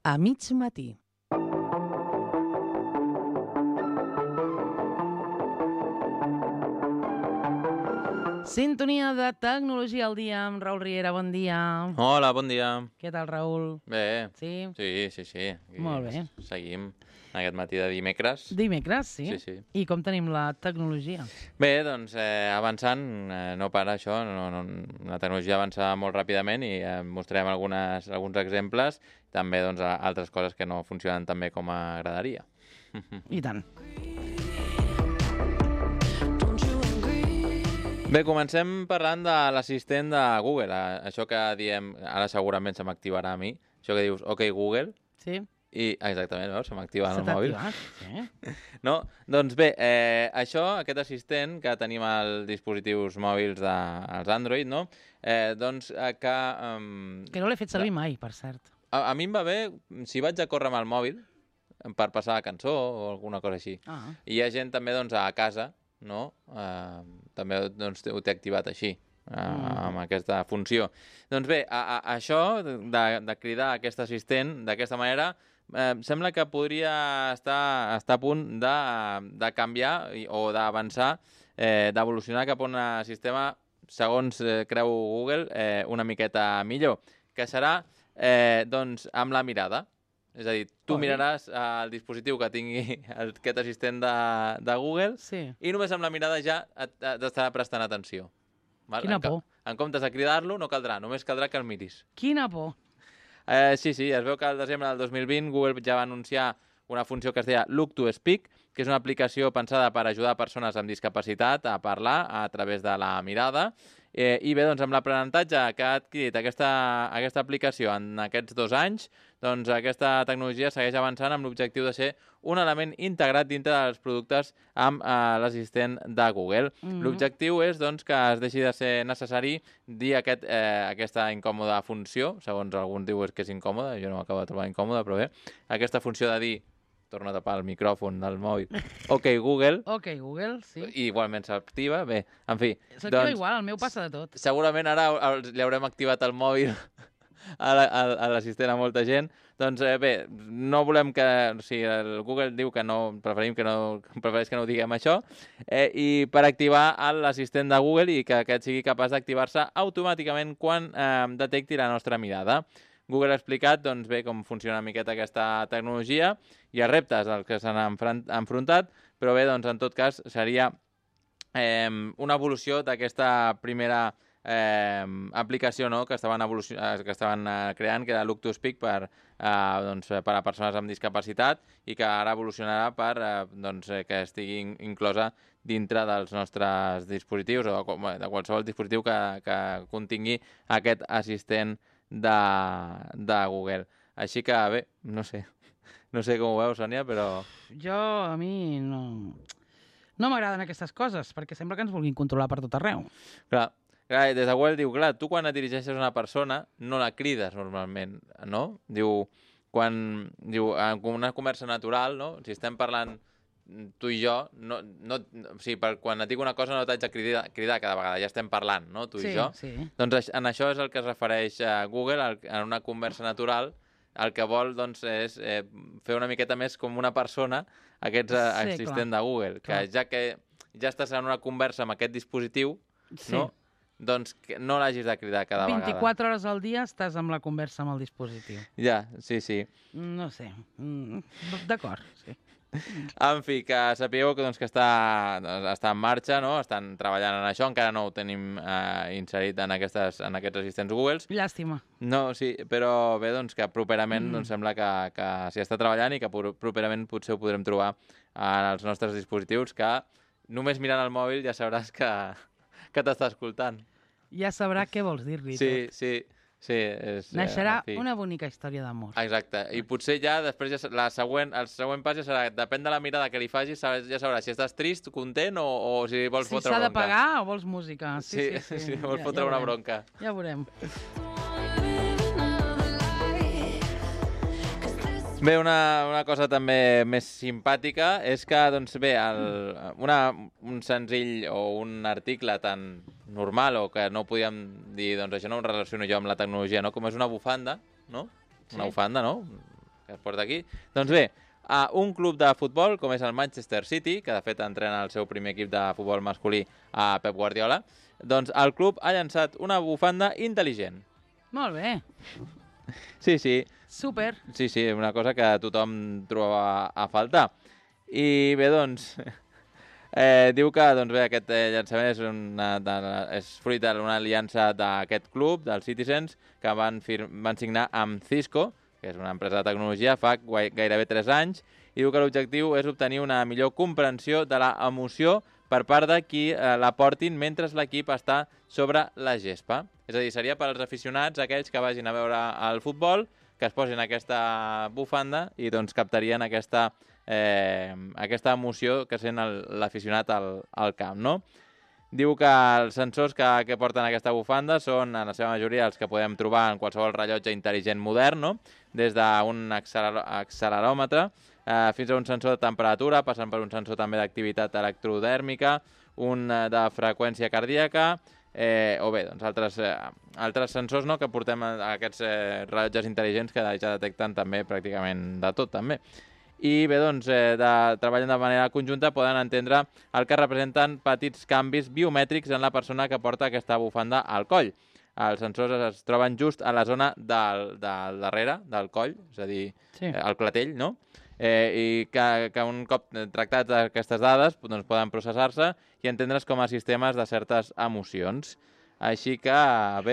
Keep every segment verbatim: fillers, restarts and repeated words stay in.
a mig matí. Sintonia de Tecnologia al dia amb Raül Riera. Bon dia. Hola, bon dia. Què tal, Raül? Bé. Sí? Sí, sí, sí. Aquí Molt bé. Seguim aquest matí de dimecres. Dimecres, sí? Sí, sí. I com tenim la tecnologia? Bé, doncs eh, avançant, eh, no para això, no, no, la tecnologia avança molt ràpidament i eh, mostrarem algunes, alguns exemples, també doncs, altres coses que no funcionen tan bé com agradaria. I tant. Bé, comencem parlant de l'assistent de Google, això que diem, ara segurament se m'activarà a mi, això que dius, ok Google, Sí? i exactament, veus, se m'activa en Se el t'ha mòbil. activat? Sí? No? Doncs bé, eh, això, aquest assistent que tenim als dispositius mòbils dels Android, no? Eh, doncs eh, que... Um, Que no l'he fet servir mai, per cert. a, a mi em va bé si vaig a córrer amb el mòbil per passar la cançó o alguna cosa així. Ah. I hi ha gent també doncs, a casa, no? Eh, també doncs, ho té activat així, eh, Mm. amb aquesta funció. Doncs bé, a, a, això de, de cridar aquest assistent d'aquesta manera eh, sembla que podria estar, estar a punt de, de canviar i, o d'avançar, eh, d'evolucionar cap a un sistema, segons eh, creu Google, eh, una miqueta millor, que serà eh, doncs, amb la mirada. És a dir, tu Oi? miraràs el dispositiu que tingui aquest assistent de, de Google Sí. i només amb la mirada ja et- et- t'estarà prestant atenció. Val? Quina en, co- por. En comptes de cridar-lo, no caldrà, només caldrà que el miris. Quina por. Eh, sí, sí, es veu que al desembre del dos mil vint Google ja va anunciar una funció que es deia Look to Speak, que és una aplicació pensada per ajudar persones amb discapacitat a parlar a través de la mirada. Eh, I bé, doncs, amb l'aprenentatge que ha adquirit aquesta, aquesta aplicació en aquests dos anys, doncs aquesta tecnologia segueix avançant amb l'objectiu de ser un element integrat dintre dels productes amb eh, l'assistent de Google. Mhm. L'objectiu és doncs, que es deixi de ser necessari dir aquest, eh, aquesta incòmoda funció, segons alguns diuen que és incòmoda, jo no m'acabo de trobar incòmoda, però bé, aquesta funció de dir, torno a tapar el micròfon del mòbil, ok Google, Ok, Google, sí. i igualment s'activa, bé, en fi. S'activa igual, el meu passa de tot. Segurament ara el- li haurem activat el mòbil a la- a a l'assistent a molta gent. Doncs eh, bé, no volem que... O sigui, el Google diu que no... Preferim que no... Prefereix que no ho diguem això. Eh, I per activar l'assistent de Google i que aquest sigui capaç d'activar-se automàticament quan eh, detecti la nostra mirada. Google ha explicat doncs, bé com funciona una miqueta aquesta tecnologia i els reptes als que s'han enfront- enfrontat, però bé, doncs, en tot cas, seria eh, una evolució d'aquesta primera eh, aplicació, no?, que estaven, evolucion... eh, que estaven eh, creant, que era Look to Speak per, eh, doncs, per a persones amb discapacitat i que ara evolucionarà per eh, doncs, eh, que estigui in- inclosa dintre dels nostres dispositius o de, qual- de qualsevol dispositiu que, que contingui aquest assistent de, de Google. Així que, bé, no sé, no sé com ho veus, Sònia, però... Jo, a mi, no... No m'agraden aquestes coses, perquè sembla que ens vulguin controlar per tot arreu. Clar, clar, des de Google diu, clar, tu quan et dirigeixes a una persona no la crides normalment, no? Diu, quan, diu, en una conversa natural, no? Si estem parlant tu i jo, no, no, o sigui, per, quan et dic una cosa no t'haig de cridar, cridar cada vegada, ja estem parlant, no? Tu Sí, i jo. sí. Doncs aix- en això és el que es refereix a Google, al- en una conversa natural, el que vol doncs, és eh, fer una miqueta més com una persona aquest eh, Sí, assistent clar. de Google, que Clar. ja que ja estàs en una conversa amb aquest dispositiu, Sí. no? Doncs que no l'hagis de cridar cada vegada. vint-i-quatre hores al dia estàs amb la conversa amb el dispositiu. Ja, sí, sí. No sé. Mm, D'acord, sí. En fi, que sapigueu que, doncs, que està, doncs, està en marxa, no? Estan treballant en això, encara no ho tenim eh, inserit en, aquestes, en aquests assistents Google. Llàstima. No, sí, però bé, doncs que properament Mm. doncs, sembla que, que s'hi està treballant i que pro- properament potser ho podrem trobar en els nostres dispositius, que només mirant el mòbil ja sabràs que, que t'està escoltant. Ja sabrà què vols dir-li Sí, tot. sí, sí. És, Naixerà eh, en fi. una bonica història d'amor. Exacte, i potser ja després ja, s- la següent, el següent pas ja serà, depèn de la mirada que li facis, sabràs, ja sabràs si estàs trist, content o, o si vols Si fotre s'ha de bronca. pagar o vols música. Sí, Sí, sí, sí. si vols Ja- fotre ja una veurem. bronca. Ja veurem. Bé, una, una cosa també més simpàtica és que, doncs bé, el, una, un senzill o un article tan normal o que no podíem dir, doncs això no em relaciono jo amb la tecnologia, no? Com és una bufanda, no? Una Sí. bufanda, no? que es porta aquí. Doncs bé, a un club de futbol, com és el Manchester City, que de fet entrena el seu primer equip de futbol masculí a Pep Guardiola, doncs el club ha llançat una bufanda intel·ligent. Molt bé. Sí, sí. Super. Sí, sí, una cosa que tothom troba a faltar. I bé, doncs, eh, diu que doncs bé, aquest eh, llançament és, una, de, és fruit d'una aliança d'aquest club, dels Citizens, que van, fir van signar amb Cisco, que és una empresa de tecnologia, fa gairebé tres anys, i diu que l'objectiu és obtenir una millor comprensió de la emoció per part de qui eh, la portin mentre l'equip està sobre la gespa. És a dir, seria per als aficionats, aquells que vagin a veure el futbol, que es posin aquesta bufanda i doncs captarien aquesta, eh, aquesta emoció que sent l'aficionat al, al camp, no? Diu que els sensors que, que porten aquesta bufanda són, en la seva majoria, els que podem trobar en qualsevol rellotge intel·ligent modern, no? Des d'un acceleròmetre eh, fins a un sensor de temperatura, passant per un sensor també d'activitat electrodèrmica, un de freqüència cardíaca, eh, o bé, doncs altres, eh, altres sensors, no?, que portem a, a aquests eh, rellotges intel·ligents que ja detecten també pràcticament de tot, també. I bé, doncs, eh, de, treballant de manera conjunta poden entendre el que representen petits canvis biomètrics en la persona que porta aquesta bufanda al coll. Els sensors es troben just a la zona del, del darrere del coll, és a dir, sí. eh, el clatell, no? Eh, I que, que un cop tractats aquestes dades doncs poden processar-se i entendre's com a sistemes de certes emocions. Així que, bé,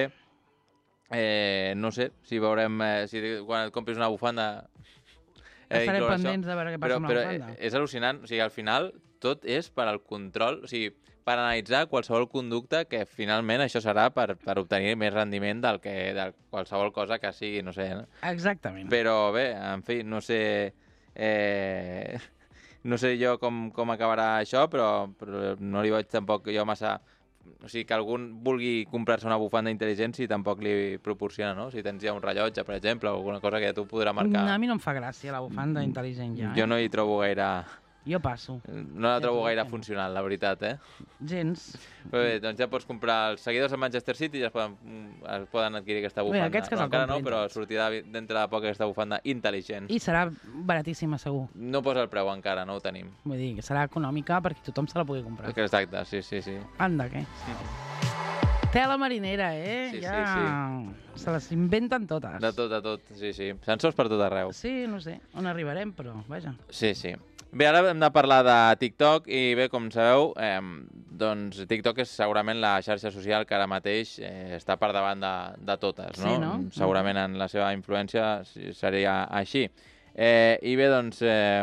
eh, no sé si veurem, eh, si quan et compris una bufanda... Eh, Estarem pendents això, de veure què passa però, amb la bufanda. Però és al·lucinant, o sigui, al final tot és per al control, o sigui, per analitzar qualsevol conducta que finalment això serà per, per obtenir més rendiment del que de qualsevol cosa que sigui, no sé. No? Exactament. Però bé, en fi, no sé... Eh, no sé jo com, com acabarà això, però, però no li veig tampoc jo massa... O sigui, que algun vulgui comprar-se una bufanda intel·ligent si tampoc li proporciona, no? Si tens ja un rellotge, per exemple, o alguna cosa que tu podrà marcar... A mi no em fa gràcia la bufanda intel·ligent ja, eh? Jo no hi trobo gaire... Jo passo. No la trobo gaire funcional, la veritat, eh? Gens. Però bé, doncs ja pots comprar els seguidors del Manchester City i ja es poden, es poden adquirir aquesta bufanda. Bé, aquests que no, se'l encara no, comprin. però sortirà dintre de poc aquesta bufanda intel·ligent. I serà baratíssima, segur. No posa el preu encara, no ho tenim. Vull dir, que serà econòmica perquè tothom se la pugui comprar. Exacte, sí, sí, sí. Anda, què? Tela marinera, eh? Sí, ja... sí, sí. Se les inventen totes. De tot, de tot, sí, sí. Sensors per tot arreu. Sí, no sé on arribarem, però vaja. Sí, sí. Bé, ara hem de parlar de TikTok i bé, com sabeu, eh, doncs TikTok és segurament la xarxa social que ara mateix eh, està per davant de, de totes, no? Sí, no? Segurament en la seva influència seria així. Eh, I bé, doncs, eh,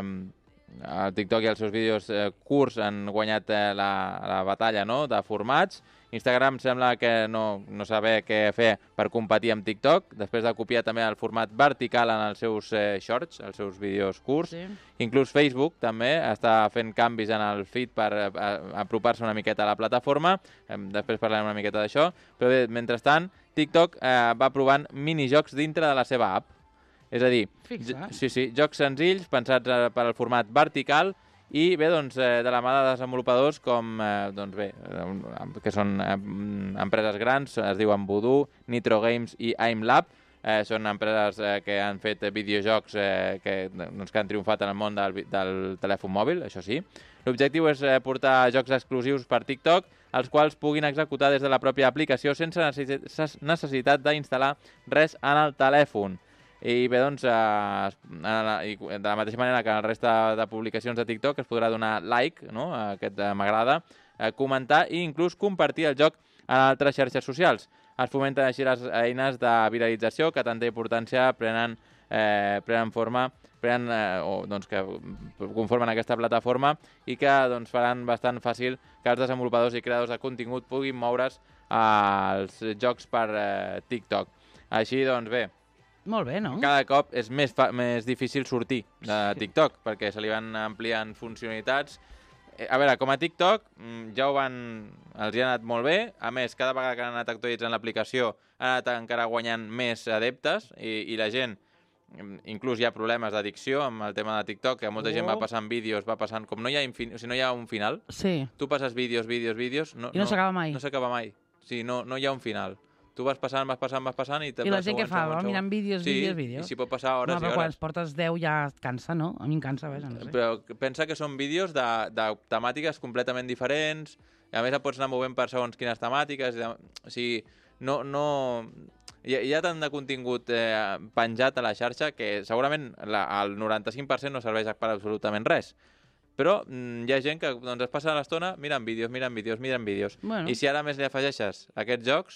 el TikTok i els seus vídeos eh, curts han guanyat eh, la, la batalla, no?, de formats. Instagram sembla que no, no saber què fer per competir amb TikTok, després de copiar també el format vertical en els seus eh, shorts, els seus vídeos curts. Sí. Inclús Facebook també està fent canvis en el feed per eh, apropar-se una miqueta a la plataforma. Eh, després parlarem una miqueta d'això. Però bé, mentrestant, TikTok eh, va provant minijocs dintre de la seva app. És a dir, sí, sí, jocs senzills pensats eh, per al format vertical. I bé, doncs, eh, de la mà de desenvolupadors com, eh, doncs bé, eh, que són eh, empreses grans, es diuen Voodoo, Nitro Games i AimLab, eh, són empreses eh, que han fet videojocs eh, que, doncs, que han triomfat en el món del, del telèfon mòbil, això sí. L'objectiu és eh, portar jocs exclusius per TikTok, els quals puguin executar des de la pròpia aplicació sense necessitat d'instal·lar res en el telèfon. I bé, doncs, eh, de la mateixa manera que en el resta de publicacions de TikTok es podrà donar like, no?, a aquest eh, m'agrada, eh, comentar i inclús compartir el joc en altres xarxes socials. Es fomenten així les eines de viralització que tanta importància prenen, eh, prenen forma, prenen, eh, o doncs, que conformen aquesta plataforma i que doncs, faran bastant fàcil que els desenvolupadors i creadors de contingut puguin moure's als jocs per eh, TikTok. Així, doncs, bé, molt bé, no? Cada cop és més, fa més difícil sortir de TikTok, perquè se li van ampliant funcionalitats. A veure, com a TikTok ja ho van... els hi ha anat molt bé. A més, cada vegada que han anat actualitzant l'aplicació han anat encara guanyant més adeptes i, i la gent, inclús hi ha problemes d'addicció amb el tema de TikTok, que molta oh. gent va passant vídeos, va passant... Com no hi ha, infin... o sigui, no hi ha un final, sí. Tu passes vídeos, vídeos, vídeos... No, I no, no s'acaba mai. No s'acaba mai. O sigui, no, no hi ha un final. tu vas passant, vas passant, vas passant... I, I la gent què fa? Va mirant vídeos, sí, vídeos, vídeos? Sí, i s'hi pot passar hores no, i hores. No, però quan es portes deu ja et cansa, no? A mi em cansa, vaja, no sé. Però pensa que són vídeos de, de temàtiques completament diferents, i a més et pots anar movent per segons quines temàtiques, de... o sigui, no... no... Hi ha, hi ha tant de contingut eh, penjat a la xarxa que segurament la, el noranta-cinc per cent no serveix per absolutament res. Però mm, hi ha gent que doncs, es passa l'estona mirant vídeos, mirant vídeos, mirant vídeos. Bueno. I si ara més li afegeixes aquests jocs,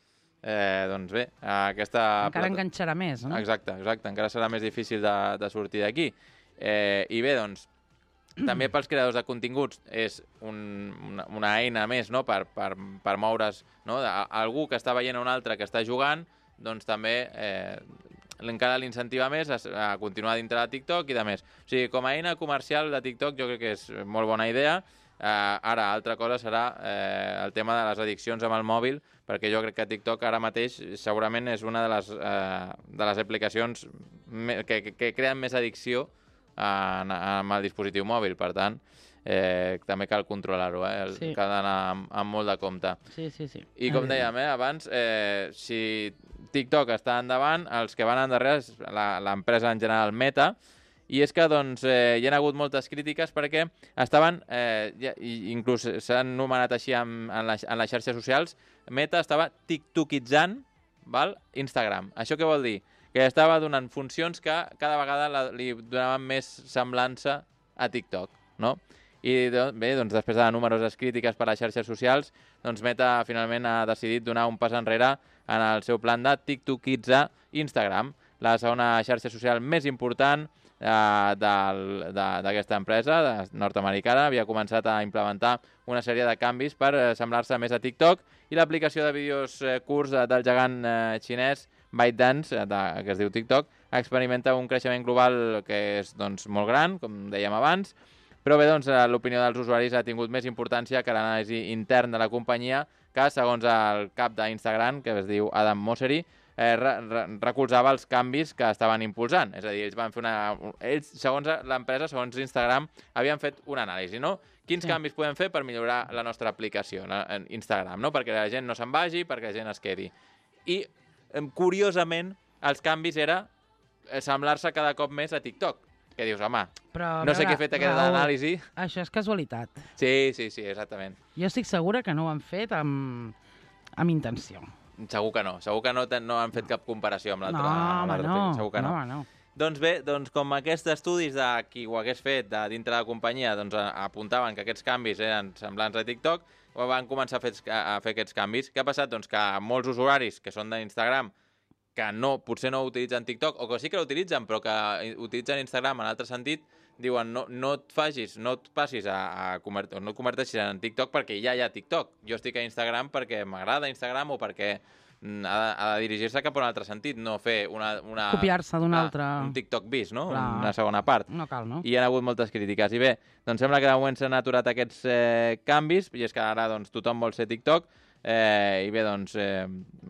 eh, doncs bé, aquesta... Encara plata... enganxarà més, no? Exacte, exacte. Encara serà més difícil de, de sortir d'aquí. Eh, I bé, doncs, també pels creadors de continguts és un, una, una eina més, no?, per, per, per moure's, no?, algú que està veient a un altre que està jugant, doncs també eh, encara l'incentiva més a, a continuar dintre de TikTok i de més. O sigui, com a eina comercial de TikTok jo crec que és molt bona idea. Eh, ara, altra cosa serà eh, el tema de les addiccions amb el mòbil, perquè jo crec que TikTok ara mateix segurament és una de les, eh, de les aplicacions que, que, que creen més addicció En, amb el dispositiu mòbil, per tant eh, també cal controlar-ho, eh? Sí. Cal anar amb, amb molt de compte. Sí, sí, sí. I com dèiem eh, abans, eh, si TikTok està endavant, els que van endarrere és l'empresa en general Meta, i és que doncs, eh, hi ha hagut moltes crítiques perquè estaven, eh, ja, inclús s'han anomenat així en, en, la, en les xarxes socials, Meta estava tiktokitzant, val, Instagram. Això què vol dir? Que estava donant funcions que cada vegada la, li donaven més semblança a TikTok, no? I doncs, bé, doncs, després de numeroses crítiques per a les xarxes socials, doncs Meta finalment ha decidit donar un pas enrere en el seu plan de tiktokitzar Instagram, la segona xarxa social més important eh, d'aquesta empresa de nord-americana. Havia començat a implementar una sèrie de canvis per eh, semblar-se més a TikTok, i l'aplicació de vídeos eh, curts eh, del gegant eh, xinès ByteDance, que es diu TikTok, experimenta un creixement global que és doncs, molt gran, com dèiem abans, però bé, doncs, l'opinió dels usuaris ha tingut més importància que l'anàlisi intern de la companyia, que, segons el cap d'Instagram, que es diu Adam Mosseri, eh, re re recolzava els canvis que estaven impulsant. És a dir, ells van fer una... Ells, segons l'empresa, segons Instagram, havien fet una anàlisi, no? Quins sí. canvis podem fer per millorar la nostra aplicació, la, en Instagram, no? Perquè la gent no se'n vagi, perquè la gent es quedi. I curiosament, els canvis era semblar-se cada cop més a TikTok. Que dius, home, Però, no sé què he fet aquesta anàlisi. Això és casualitat. Sí, sí, sí, exactament. Jo estic segura que no ho han fet amb, amb intenció. Segur que no. Segur que no, no han fet cap comparació amb l'altre. No, home, no. Segur que no. no, no. Doncs bé, doncs com aquests estudis de qui ho hagués fet de dintre de la companyia doncs, apuntaven que aquests canvis eren semblants a TikTok, van començar a fer, a fer aquests canvis. Què ha passat? Doncs que molts usuaris que són d'Instagram, que no, potser no utilitzen TikTok, o que sí que l'utilitzen, però que utilitzen Instagram en altre sentit, diuen no, no et facis, no et passis a, a convertir, no et converteixis en TikTok perquè ja hi ha TikTok. Jo estic a Instagram perquè m'agrada Instagram o perquè ha de, ha de dirigir-se cap a un altre sentit, no fer una... una copiar-se d'un altre... Un TikTok bis, no? Clar. Una segona part. No cal, no? I hi ha hagut moltes crítiques. I bé, doncs sembla que de moment s'han aturat aquests eh, canvis, i és que ara doncs, tothom vol ser TikTok, eh, i bé, doncs, eh,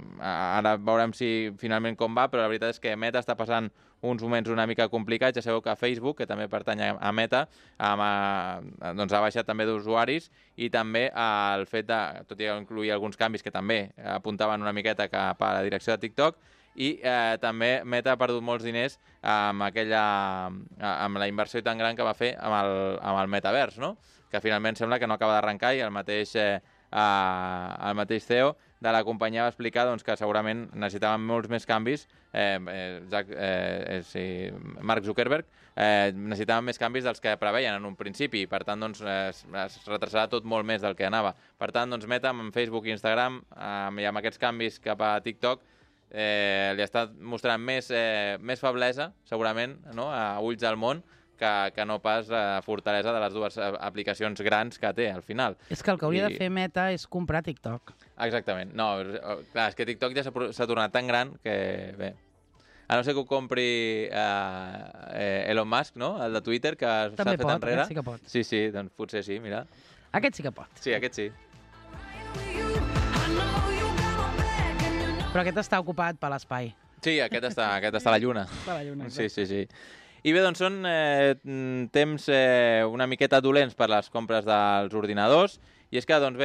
ara veurem si finalment com va, però la veritat és que Meta està passant uns moments una mica complicats. Ja sabeu que Facebook, que també pertany a Meta, amb, a, doncs ha baixat també d'usuaris, i també el fet de, tot i incluir alguns canvis que també apuntaven una miqueta cap a la direcció de TikTok, i eh, també Meta ha perdut molts diners amb, aquella, amb la inversió tan gran que va fer amb el, amb el metavers, no? Que finalment sembla que no acaba d'arrencar, i el mateix, eh, el mateix C E O de la companyia va explicar doncs, que segurament necessitaven molts més canvis, eh, eh, Jack, eh, sí, Mark Zuckerberg, eh, necessitaven més canvis dels que preveien en un principi, i per tant doncs, es, es retrasarà tot molt més del que anava. Per tant, doncs, Meta amb Facebook i Instagram, eh, i amb aquests canvis cap a TikTok, eh, li està mostrant més, eh, més feblesa, segurament, no?, a ulls del món, que, que no pas la fortalesa de les dues aplicacions grans que té al final. És que el que hauria I... de fer Meta és comprar TikTok. Exactament. No, clar, és que TikTok ja s'ha tornat tan gran que, bé, a no ser que ho compri eh, Elon Musk, no?, el de Twitter, que s'ha fet pot, enrere. Sí que pot. Sí, sí, doncs potser sí, mira. Aquest sí que pot. Sí, aquest sí. Però aquest està ocupat per l'espai. Sí, aquest està, aquest està a la Lluna. Està a la Lluna, sí, sí, sí. I bé, doncs són eh, temps eh, una miqueta dolents per les compres dels ordinadors, i és que, doncs bé,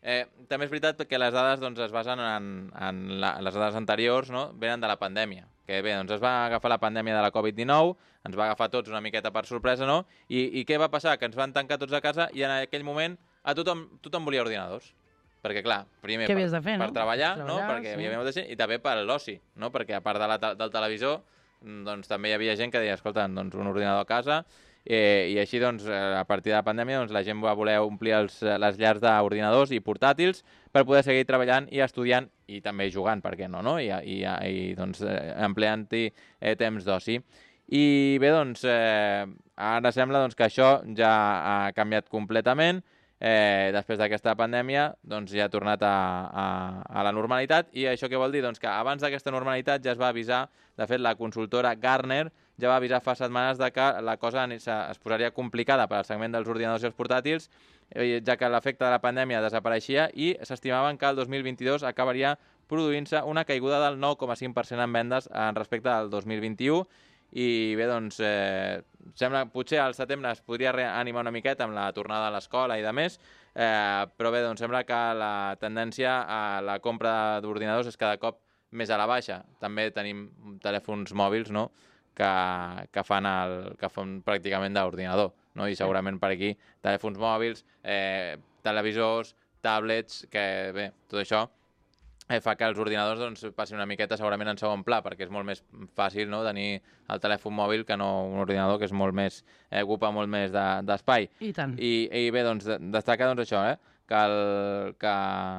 Eh, també és veritat que les dades doncs, es basen en, en la, les dades anteriors, no? Venen de la pandèmia. Que bé, doncs es va agafar la pandèmia de la covid dinou, ens va agafar tots una miqueta per sorpresa, no? I, i què va passar? Que ens van tancar tots a casa i en aquell moment a tothom, tothom volia ordinadors. Perquè, clar, primer Què per, havies de fer, per no? treballar, Per no? treballar, Perquè sí. hi havia molta gent, i també per l'oci, no? Perquè a part de la, del televisor, doncs també hi havia gent que deia, escolta, doncs un ordinador a casa, eh, i així, doncs, a partir de la pandèmia, doncs, la gent va voler omplir els, les llars d'ordinadors i portàtils per poder seguir treballant i estudiant i també jugant, per què no, no? I, i, i doncs, empleant-hi eh, temps d'oci. I bé, doncs, eh, ara sembla doncs, que això ja ha canviat completament. Eh, després d'aquesta pandèmia doncs, ja ha tornat a, a, a la normalitat. I això què vol dir? Doncs que abans d'aquesta normalitat ja es va avisar, de fet la consultora Gartner ja va avisar fa setmanes de que la cosa es, es posaria complicada per al segment dels ordinadors i els portàtils, ja que l'efecte de la pandèmia desapareixia i s'estimaven que el dos mil vint-i-dos acabaria produint-se una caiguda del nou coma cinc per cent en vendes en respecte al dos mil vint-i-u. I bé, doncs, eh, sembla potser al setembre es podria reanimar una miqueta amb la tornada a l'escola i de més, eh, però bé, doncs sembla que la tendència a la compra d'ordinadors és cada cop més a la baixa. També tenim telèfons mòbils, no?, que, que, fan el, que fan pràcticament d'ordinador, no? I segurament per aquí telèfons mòbils, eh, televisors, tablets, que bé, tot això eh, fa que els ordinadors doncs, passin una miqueta segurament en segon pla, perquè és molt més fàcil, no?, tenir el telèfon mòbil que no un ordinador, que és molt més, eh, ocupa molt més d'espai. De, I tant. I, I bé, doncs, destaca doncs, això, eh? que, el, que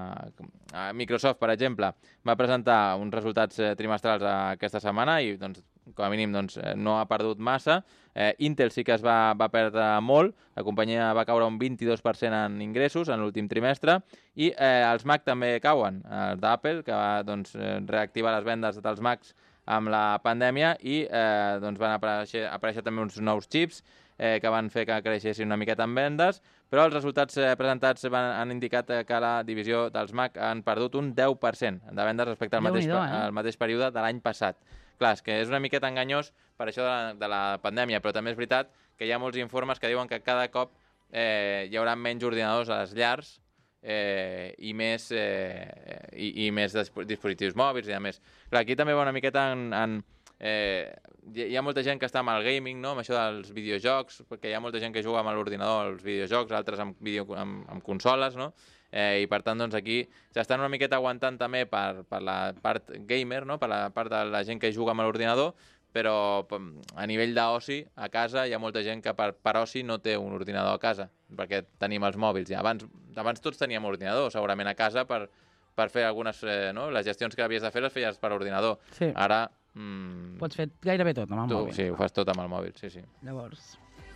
Microsoft, per exemple, va presentar uns resultats eh, trimestrals aquesta setmana i, doncs, com a mínim, doncs, no ha perdut massa. Eh, Intel sí que es va, va perdre molt, la companyia va caure un vint-i-dos per cent en ingressos en l'últim trimestre, i eh, els Mac també cauen, els d'Apple, que va doncs, reactivar les vendes dels Macs amb la pandèmia, i eh, doncs van aparèixer, aparèixer també uns nous xips eh, que van fer que creixessin una miqueta en vendes, però els resultats eh, presentats van, han indicat eh, que la divisió dels Mac han perdut un deu per cent de vendes respecte al mateix, eh? al mateix període de l'any passat. Clar, és que és una miqueta enganyós per això de la, de la pandèmia, però també és veritat que hi ha molts informes que diuen que cada cop eh, hi haurà menys ordinadors a les llars eh, i més, eh, i, i més dispositius mòbils i a més. Clar, aquí també va una miqueta en... en eh, hi ha molta gent que està amb el gaming, no?, amb això dels videojocs, perquè hi ha molta gent que juga amb l'ordinador als videojocs, altres amb, video, amb, amb consoles, no?, Eh, i per tant doncs aquí s'estan una miqueta aguantant també per, per la part gamer, no?, per la part de la gent que juga amb l'ordinador, però a nivell d'oci a casa hi ha molta gent que per, per oci no té un ordinador a casa, perquè tenim els mòbils. I abans, abans tots teníem ordinador segurament a casa per, per fer algunes, eh, no?, les gestions que havies de fer les feies per ordinador. Sí. Ara mm, pots fer gairebé tot amb el tu, mòbil. sí, ho fas tot amb el mòbil, sí, sí. Llavors...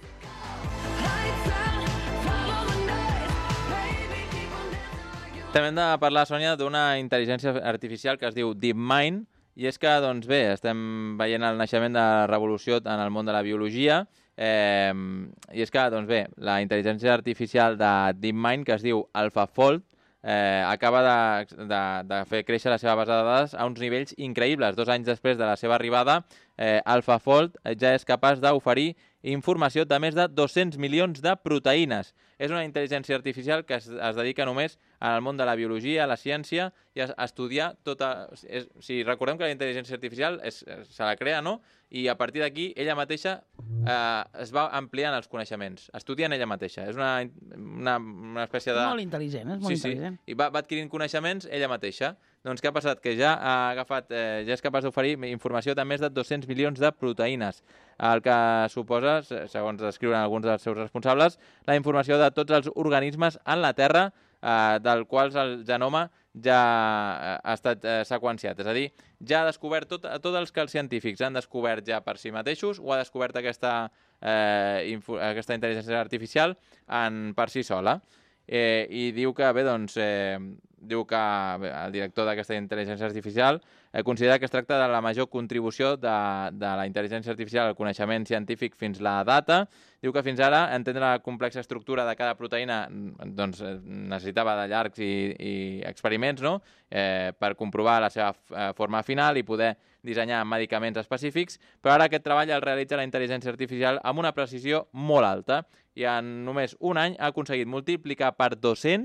També hem de parlar, Sònia, d'una intel·ligència artificial que es diu DeepMind, i és que, doncs bé, estem veient el naixement de la revolució en el món de la biologia, eh, i és que, doncs bé, la intel·ligència artificial de DeepMind, que es diu AlphaFold, eh, acaba de, de, de fer créixer la seva base de dades a uns nivells increïbles. Dos anys després de la seva arribada, eh, AlphaFold ja és capaç d'oferir informació de més de dos-cents milions de proteïnes. És una intel·ligència artificial que es, es dedica només al món de la biologia, a la ciència i a estudiar tota... És, si recordem que la intel·ligència artificial és, se la crea, no?, i a partir d'aquí ella mateixa eh, es va ampliant els coneixements, estudiant ella mateixa. És una, una, una espècie de... Molt intel·ligent, és molt sí, intel·ligent. Sí, i va, va adquirint coneixements ella mateixa. Doncs què ha passat? Que ja ha agafat, eh, ja és capaç d'oferir informació de més de dos-cents milions de proteïnes, el que suposa, segons descriuen alguns dels seus responsables, la informació de tots els organismes en la Terra, eh, del quals el genoma ja ha estat eh, seqüenciat. És a dir, ja ha descobert tot, tot els que els científics han descobert ja per si mateixos, o ha descobert aquesta, eh, info, aquesta intel·ligència artificial en, per si sola. Eh, I diu que, bé, doncs, eh, diu que bé, el director d'aquesta intel·ligència artificial eh, considera que es tracta de la major contribució de, de la intel·ligència artificial al coneixement científic fins la data. Diu que fins ara entendre la complexa estructura de cada proteïna doncs, necessitava de llargs i, i experiments, no?, eh, per comprovar la seva eh, forma final i poder dissenyar medicaments específics, però ara aquest treball el realitza la intel·ligència artificial amb una precisió molt alta i en només un any ha aconseguit multiplicar per dos-cents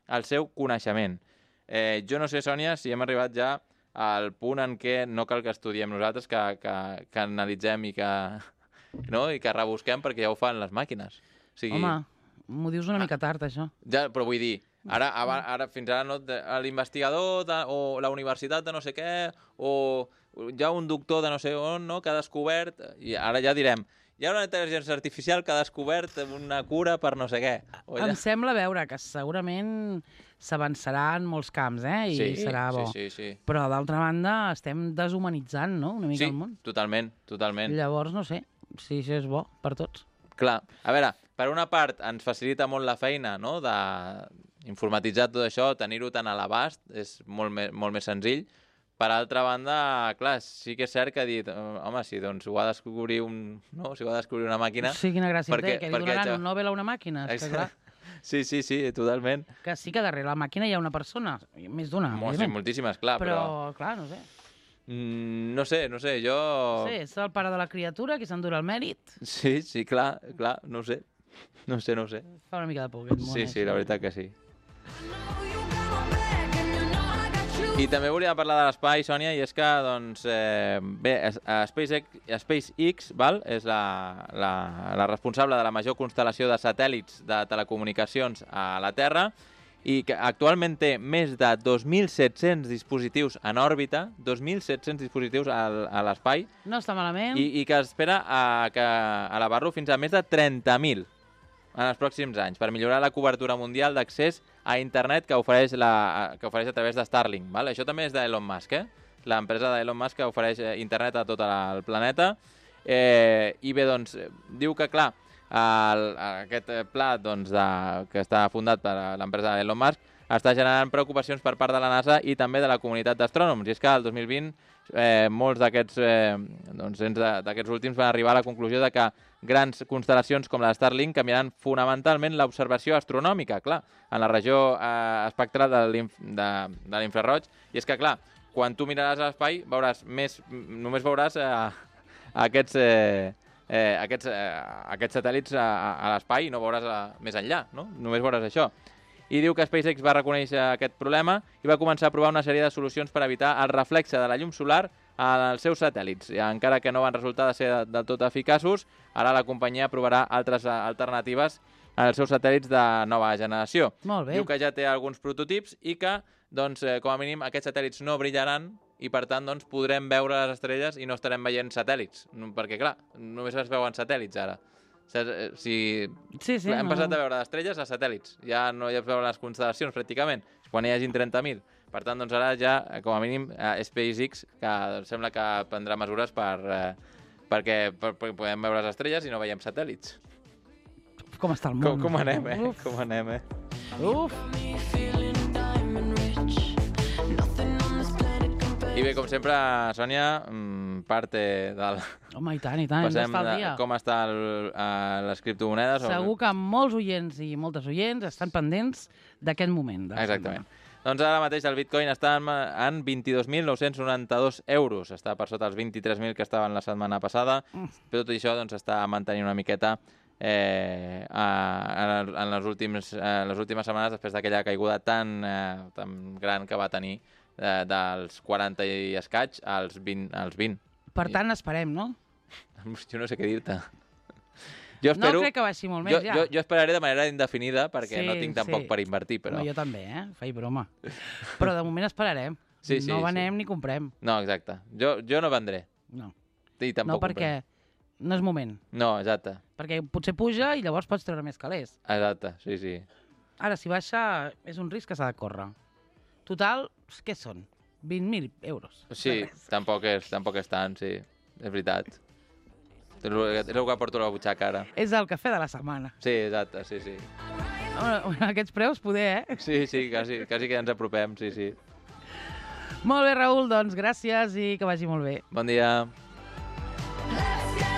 el seu coneixement. Eh, jo no sé, Sònia, si hem arribat ja al punt en què no cal que estudiem nosaltres, que, que, que analitzem i que, no? I que rebusquem perquè ja ho fan les màquines. O sigui... Home, m'ho dius una mica tard, això. Ja, però vull dir, ara, ara, ara fins ara no, l'investigador o la universitat de no sé què, o ja un doctor de no sé on, no?, que ha descobert, i ara ja direm, hi ha una intel·ligència artificial que ha descobert una cura per no sé què. O ja... Em sembla veure que segurament s'avançarà en molts camps, eh? I sí, serà bo. Sí, sí, sí. Però, d'altra banda, estem deshumanitzant, no?, una mica sí, el món. Sí, totalment, totalment. Llavors, no sé si això és bo per tots. Clar, a veure, per una part ens facilita molt la feina, no?, d'informatitzar tot això, tenir-ho tan a l'abast, és molt, me molt més senzill. Per altra banda, clar, sí que és cert que ha dit, home, si doncs ho ha de descobrir un, no? Si ho ha de descobrir una màquina... Sí, quina gràcia perquè, té, que li donaran ja... un Nobel a una màquina. És que, clar, sí, sí, sí, totalment. Que sí que darrere la màquina hi ha una persona, més d'una, Molt, sí, moltíssimes, clar, però... Però, clar, no sé. Mm, no sé, no sé, jo... Sí, és el pare de la criatura, que s'endura el mèrit. Sí, sí, clar, clar, no sé. No sé, no sé. Fa una mica de por aquest món. Sí, sí, la veritat que sí. I també volia parlar de l'espai, Sònia, i és que, doncs, eh, bé, SpaceX, SpaceX val, és la, la, la responsable de la major constel·lació de satèl·lits de telecomunicacions a la Terra i que actualment té més de dos mil set-cents dispositius en òrbita, dos mil set-cents dispositius a, a l'espai. No està malament. I, i que espera a, que elevar-lo fins a més de trenta mil en els pròxims anys, per millorar la cobertura mundial d'accés a internet que ofereix, la, que ofereix a través de Starlink. Val? Això també és d'Elon Musk, eh? L'empresa d'Elon Musk que ofereix internet a tot el planeta. Eh, I bé, doncs, diu que, clar, el, aquest pla doncs, de, que està fundat per l'empresa d'Elon Musk està generant preocupacions per part de la NASA i també de la comunitat d'astrònoms. I és que el dos mil vint eh, molts d'aquests eh, doncs, d'aquests últims van arribar a la conclusió de que grans constel·lacions com la Starlink canviaran fonamentalment l'observació astronòmica, clar, en la regió eh, espectral de l'infraroig. I és que, clar, quan tu miraràs a l'espai, veuràs més, només veuràs eh, aquests, eh, eh, aquests, eh, aquests satèl·lits a, a l'espai i no veuràs a, més enllà, no? Només veuràs això. I diu que SpaceX va reconèixer aquest problema i va començar a provar una sèrie de solucions per evitar el reflexe de la llum solar als seus satèl·lits. I encara que no van resultar de ser del tot eficaços, ara la companyia provarà altres alternatives als seus satèl·lits de nova generació. Molt bé. Diu que ja té alguns prototips i que, doncs, com a mínim, aquests satèl·lits no brillaran i, per tant, doncs, podrem veure les estrelles i no estarem veient satèl·lits. Perquè, clar, només es veuen satèl·lits ara. Si sí, sí, hem no. passat a veure estrelles a satèl·lits, ja no hi ha veure les constel·lacions pràcticament, quan hi hagin trenta mil. Per tant, doncs ara ja, com a mínim, eh, SpaceX, que sembla que prendrà mesures per, eh, perquè per, per, podem veure les estrelles i no veiem satèl·lits. Com està el món? Com, com anem, eh? Uf. Com anem, eh? Uf! I bé, com sempre, Sònia, parte del... Home, i tant, i tant, hem d'estar al dia. Com està les criptomonedes. Segur que molts oients i moltes oients estan pendents d'aquest moment. Exactament. Doncs ara mateix el Bitcoin està en vint-i-dos mil nou-cents noranta-dos euros. Està per sota els vint-i-tres mil que estaven la setmana passada, però tot això doncs, està mantenint una miqueta eh, en, en les, últims, eh, les últimes setmanes després d'aquella caiguda tan, eh, tan gran que va tenir eh, dels quaranta i escaig als vint. Als vint. Per tant, esperem, no? Jo no sé què dir-te. Jo espero, no crec que baixi molt més, jo, ja. Jo, jo esperaré de manera indefinida perquè sí, no tinc tampoc sí. per invertir. Però... No, jo també, eh? Faig broma. Però de moment esperarem. Sí, sí, no venem sí. ni comprem. No, exacte. Jo, jo no vendré. No. I tampoc no, perquè comprem. No és moment. No, exacte. Perquè potser puja i llavors pots treure més calés. Exacte, sí, sí. Ara, si baixa, és un risc que s'ha de córrer. Total, què són? vint mil euros. Sí, tampoc és, tampoc és tant, sí. És veritat. És el que porto a la butxaca ara. És el cafè de la setmana. Sí, exacte, sí, sí. Bueno, aquests preus, poder, eh? Sí, sí, quasi, quasi que ens apropem, sí, sí. Molt bé, Raül, doncs gràcies i que vagi molt bé. Bon dia. Let's go!